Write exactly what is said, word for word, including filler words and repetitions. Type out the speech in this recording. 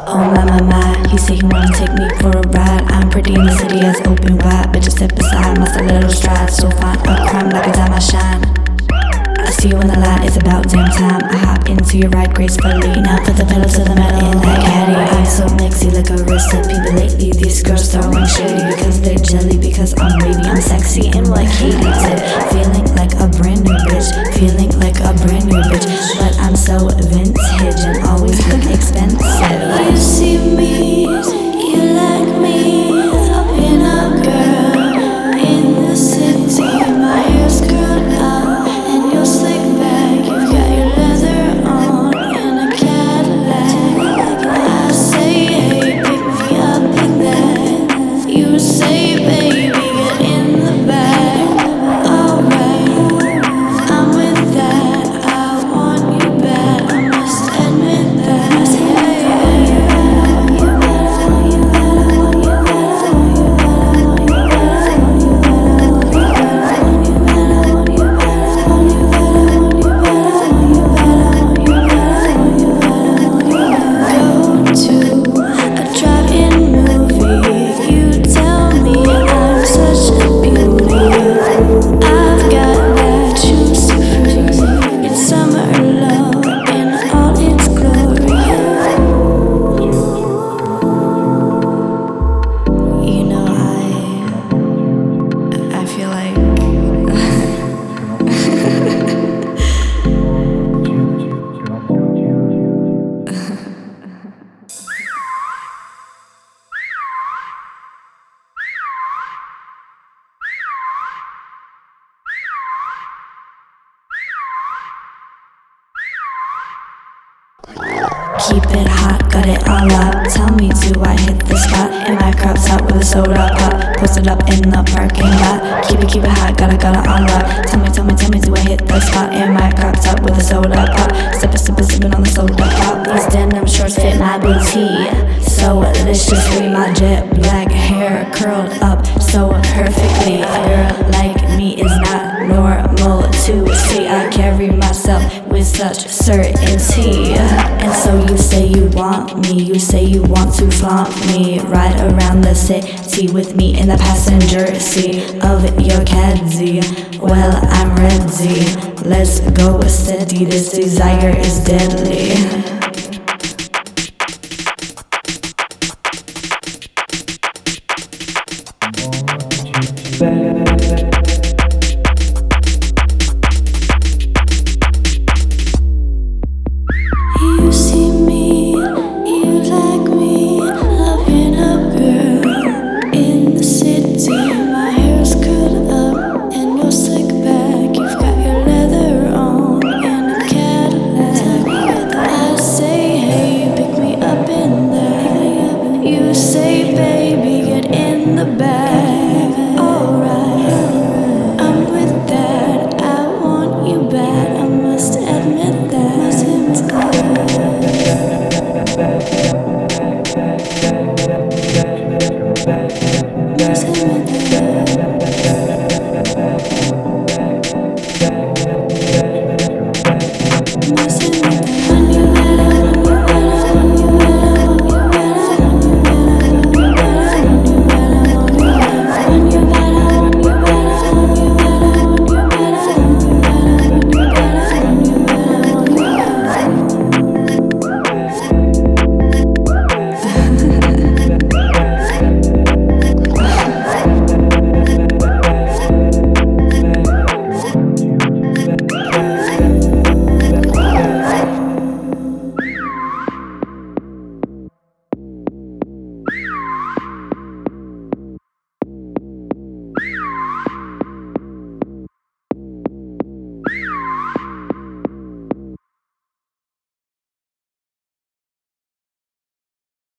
Oh my my my, he say he wanna take me for a ride. I'm pretty in the city as open wide. Bitches step aside, my stiletto stride. So fine, a crime like a dime I shine. I see you in the line, it's about damn time. I hop into your ride gracefully. Now put the pedal to the metal in that caddy. I'm so mixy like a recipe, but lately these girls throwing shady because they're jelly, because I'm wavy, I'm sexy, and like Katie did. Feeling like a brand new bitch, feeling like a brand new bitch, but I'm so vintage and always look expensive. You see me, you like me, up in a girl in the city. My hair's curled up and you're slick back. You've got your leather on in a Cadillac. I say, hey, pick me up in that. You say, baby, get in the bag. Alright, I'm with that. I want you bad, I must admit that. Keep it hot, got it on lock. Tell me, do I hit the spot? In my crop top with a soda pop, posted up in the parking lot. Keep it, keep it hot, got it, got it on lock. Tell me, tell me, tell me, do I hit the spot? In my crop top with a soda pop, sippin', sippin', sippin' on the soda pop. These denim shorts fit my booty so deliciously. My jet black hair curled up so perfectly. A girl like me is not normal to see. I carry myself with such certainty. And so you say you want me, you say you want to flaunt me. Ride around the city with me in the passenger seat of your Caddy. Well, I'm ready, let's go steady. This desire is deadly. You see me, you like me, loving a girl in the city. My hair's curled up and you're slick back. You've got your leather on in a Cadillac. I say, hey, pick me up in that. You say, baby, get in the back.